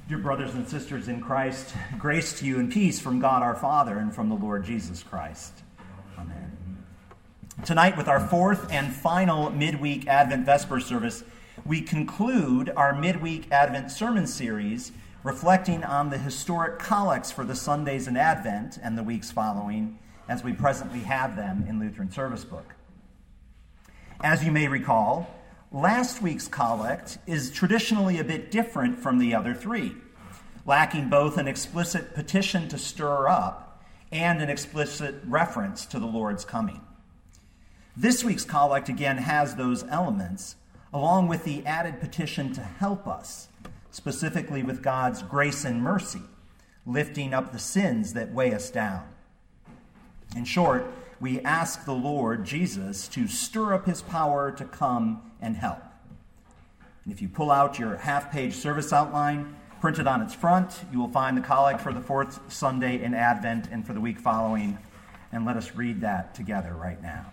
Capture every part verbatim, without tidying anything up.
Dear brothers and sisters in Christ, grace to you and peace from God our Father and from the Lord Jesus Christ. Amen. Tonight, with our fourth and final midweek Advent Vesper service, we conclude our midweek Advent sermon series reflecting on the historic collects for the Sundays in Advent and the weeks following, as we presently have them in Lutheran Service Book. As you may recall, last week's collect is traditionally a bit different from the other three, lacking both an explicit petition to stir up and an explicit reference to the Lord's coming. This week's collect again has those elements, along with the added petition to help us, specifically with God's grace and mercy, lifting up the sins that weigh us down. In short, we ask the Lord Jesus to stir up his power to come and help. And if you pull out your half-page service outline, printed on its front, you will find the collect for the fourth Sunday in Advent and for the week following. And let us read that together right now.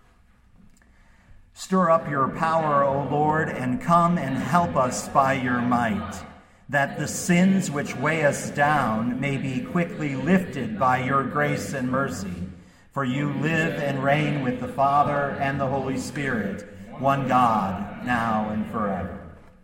Stir up your power, O Lord, and come and help us by your might, that the sins which weigh us down may be quickly lifted by your grace and mercy. For you live and reign with the Father and the Holy Spirit, one God, now and forever.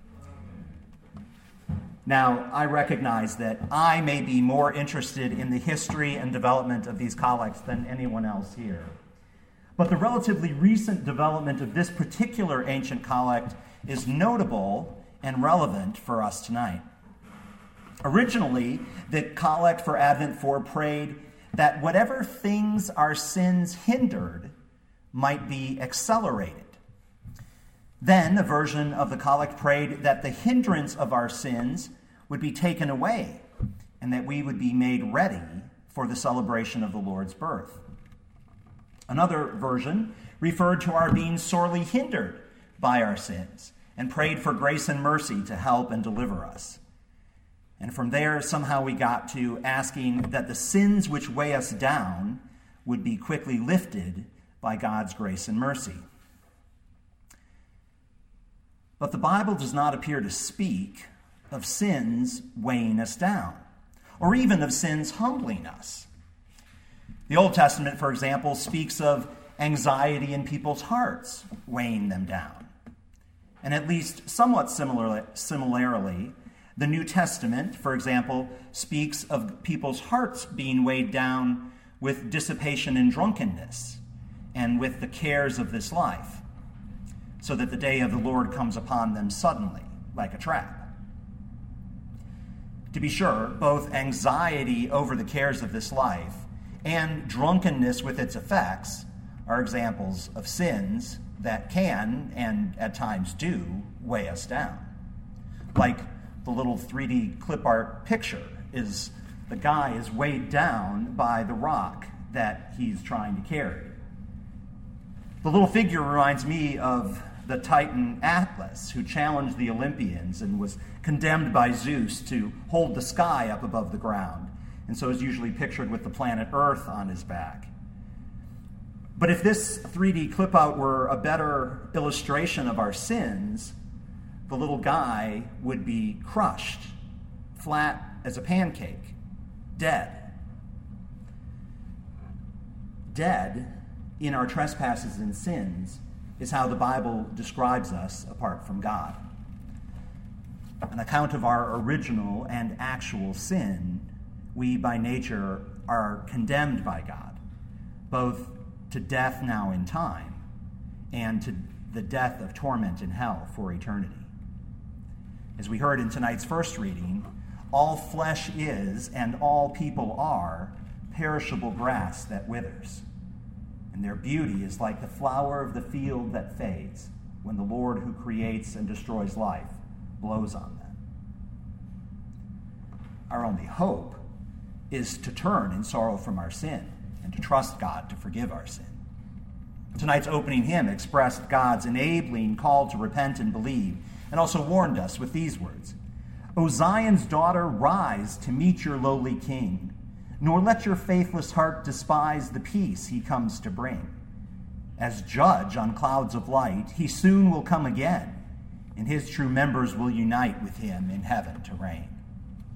Now, I recognize that I may be more interested in the history and development of these collects than anyone else here. But the relatively recent development of this particular ancient collect is notable and relevant for us tonight. Originally, the collect for Advent four prayed that whatever things our sins hindered might be accelerated. Then a version of the collect prayed that the hindrance of our sins would be taken away and that we would be made ready for the celebration of the Lord's birth. Another version referred to our being sorely hindered by our sins and prayed for grace and mercy to help and deliver us. And from there, somehow we got to asking that the sins which weigh us down would be quickly lifted by God's grace and mercy. But the Bible does not appear to speak of sins weighing us down, or even of sins humbling us. The Old Testament, for example, speaks of anxiety in people's hearts weighing them down. And at least somewhat similarly, similarly, the New Testament, for example, speaks of people's hearts being weighed down with dissipation and drunkenness and with the cares of this life, so that the day of the Lord comes upon them suddenly, like a trap. To be sure, both anxiety over the cares of this life and drunkenness with its effects are examples of sins that can, and at times do, weigh us down. Like the little three D clip art picture is the guy is weighed down by the rock that he's trying to carry. The little figure reminds me of the Titan Atlas, who challenged the Olympians and was condemned by Zeus to hold the sky up above the ground, and so is usually pictured with the planet Earth on his back. But if this three D clip out were a better illustration of our sins, the little guy would be crushed, flat as a pancake, dead. Dead in our trespasses and sins is how the Bible describes us apart from God. On account of our original and actual sin, we by nature are condemned by God, both to death now in time and to the death of torment in hell for eternity. As we heard in tonight's first reading, all flesh is and all people are perishable grass that withers, and their beauty is like the flower of the field that fades when the Lord who creates and destroys life blows on them. Our only hope is to turn in sorrow from our sin and to trust God to forgive our sin. Tonight's opening hymn expressed God's enabling call to repent and believe, and also warned us with these words: O Zion's daughter, rise to meet your lowly king, nor let your faithless heart despise the peace he comes to bring. As judge on clouds of light, he soon will come again, and his true members will unite with him in heaven to reign.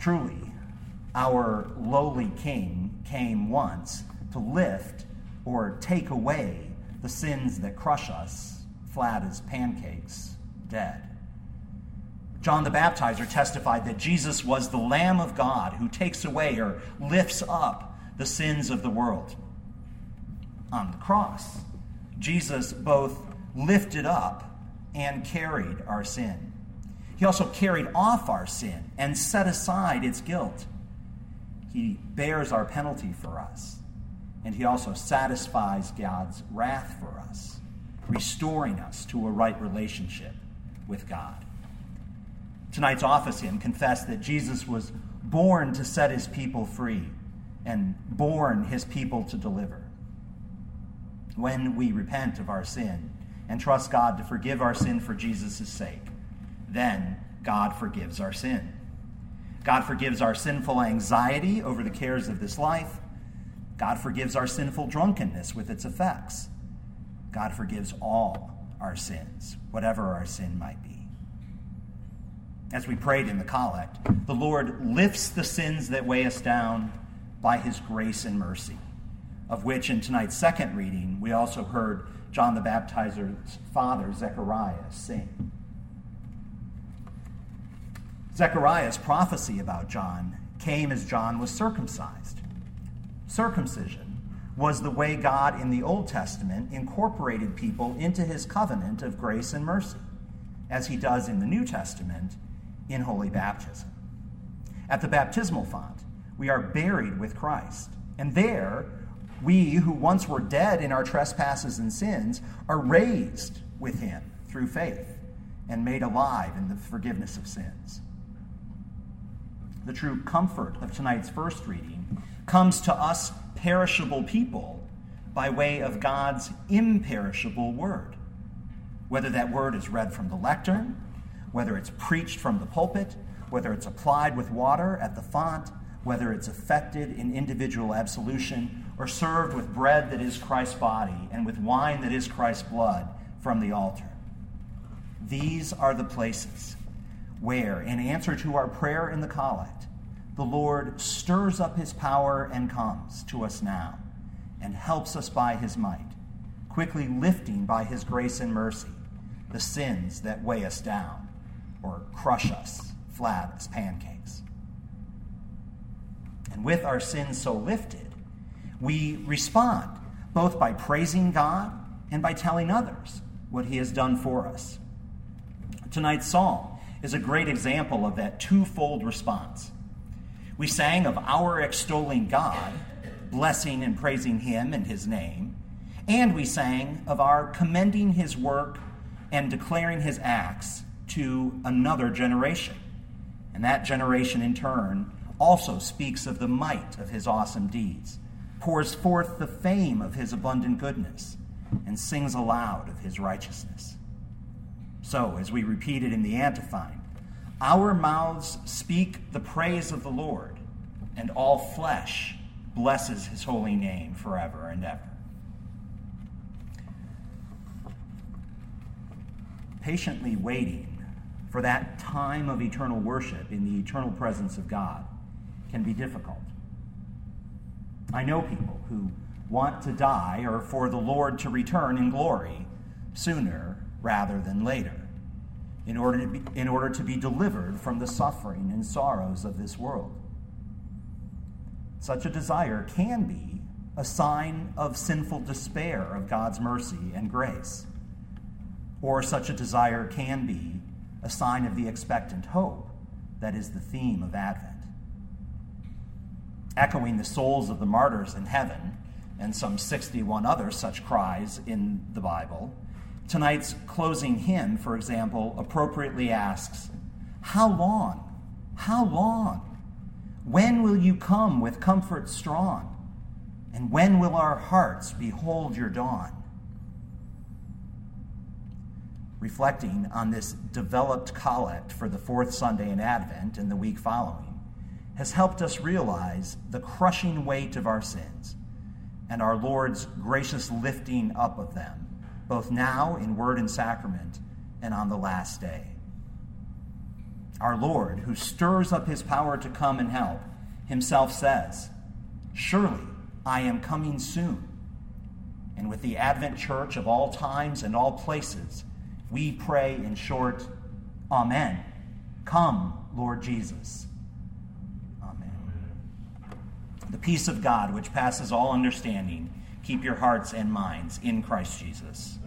Truly, our lowly King came once to lift or take away the sins that crush us, flat as pancakes, dead. John the Baptizer testified that Jesus was the Lamb of God who takes away or lifts up the sins of the world. On the cross, Jesus both lifted up and carried our sin. He also carried off our sin and set aside its guilt. He bears our penalty for us, and he also satisfies God's wrath for us, restoring us to a right relationship with God. Tonight's office hymn confessed that Jesus was born to set his people free and born his people to deliver. When we repent of our sin and trust God to forgive our sin for Jesus' sake, then God forgives our sin. God forgives our sinful anxiety over the cares of this life. God forgives our sinful drunkenness with its effects. God forgives all our sins, whatever our sin might be. As we prayed in the collect, the Lord lifts the sins that weigh us down by his grace and mercy, of which in tonight's second reading we also heard John the Baptizer's father, Zechariah, sing. Zechariah's prophecy about John came as John was circumcised. Circumcision was the way God in the Old Testament incorporated people into his covenant of grace and mercy, as he does in the New Testament in holy baptism. At the baptismal font, we are buried with Christ, and there we who once were dead in our trespasses and sins are raised with him through faith and made alive in the forgiveness of sins. The true comfort of tonight's first reading comes to us perishable people by way of God's imperishable word. Whether that word is read from the lectern, whether it's preached from the pulpit, whether it's applied with water at the font, whether it's effected in individual absolution, or served with bread that is Christ's body and with wine that is Christ's blood from the altar. These are the places where, in answer to our prayer in the collect, the Lord stirs up his power and comes to us now and helps us by his might, quickly lifting by his grace and mercy the sins that weigh us down or crush us flat as pancakes. And with our sins so lifted, we respond both by praising God and by telling others what he has done for us. Tonight's psalm is a great example of that twofold response. We sang of our extolling God, blessing and praising him and his name, and we sang of our commending his work and declaring his acts to another generation. And that generation, in turn, also speaks of the might of his awesome deeds, pours forth the fame of his abundant goodness, and sings aloud of his righteousness. So, as we repeated in the antiphon, our mouths speak the praise of the Lord, and all flesh blesses his holy name forever and ever. Patiently waiting for that time of eternal worship in the eternal presence of God can be difficult. I know people who want to die or for the Lord to return in glory sooner rather than later, in order to be, in order to be delivered from the suffering and sorrows of this world. Such a desire can be a sign of sinful despair of God's mercy and grace, or such a desire can be a sign of the expectant hope that is the theme of Advent. Echoing the souls of the martyrs in heaven and some sixty-one other such cries in the Bible, tonight's closing hymn, for example, appropriately asks, "How long? How long? When will you come with comfort strong? And when will our hearts behold your dawn?" Reflecting on this developed collect for the fourth Sunday in Advent and the week following has helped us realize the crushing weight of our sins and our Lord's gracious lifting up of them, both now in word and sacrament and on the last day. Our Lord, who stirs up his power to come and help, himself says, "Surely I am coming soon." And with the Advent Church of all times and all places, we pray in short, Amen. Come, Lord Jesus. Amen. The peace of God, which passes all understanding, keep your hearts and minds in Christ Jesus.